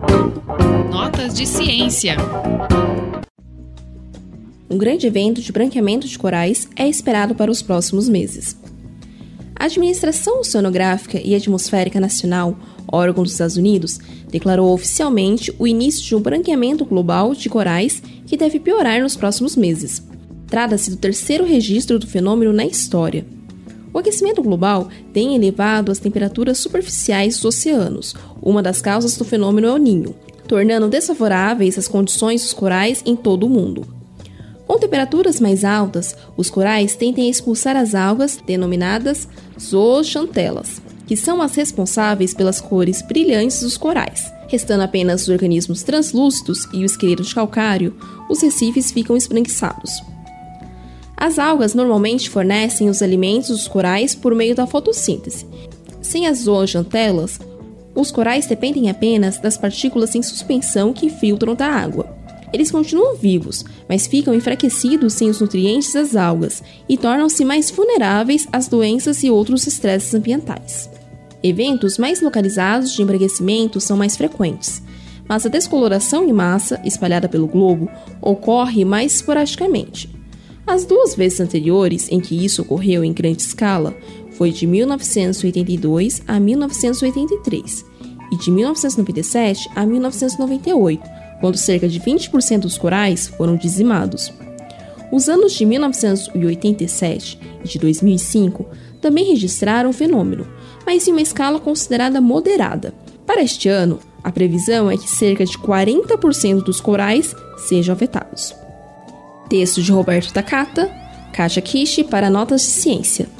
Notas de ciência. Um grande evento de branqueamento de corais é esperado para os próximos meses. A Administração Oceanográfica e Atmosférica Nacional, órgão dos Estados Unidos, declarou oficialmente o início de um branqueamento global de corais que deve piorar nos próximos meses. Trata-se do terceiro registro do fenômeno na história. O aquecimento global tem elevado as temperaturas superficiais dos oceanos, uma das causas do fenômeno El Niño, tornando desfavoráveis as condições dos corais em todo o mundo. Com temperaturas mais altas, os corais tendem a expulsar as algas denominadas zooxantelas, que são as responsáveis pelas cores brilhantes dos corais. Restando apenas os organismos translúcidos e o esqueleto de calcário, os recifes ficam esbranquiçados. As algas normalmente fornecem os alimentos dos corais por meio da fotossíntese. Sem as zooxantelas, os corais dependem apenas das partículas em suspensão que filtram da água. Eles continuam vivos, mas ficam enfraquecidos sem os nutrientes das algas e tornam-se mais vulneráveis às doenças e outros estresses ambientais. Eventos mais localizados de embranquecimento são mais frequentes, mas a descoloração em massa, espalhada pelo globo, ocorre mais esporadicamente. As duas vezes anteriores em que isso ocorreu em grande escala foi de 1982 a 1983 e de 1997 a 1998, quando cerca de 20% dos corais foram dizimados. Os anos de 1987 e de 2005 também registraram o fenômeno, mas em uma escala considerada moderada. Para este ano, a previsão é que cerca de 40% dos corais sejam afetados. Texto de Roberto Takata, Kátia Kishi para Notas de Ciência.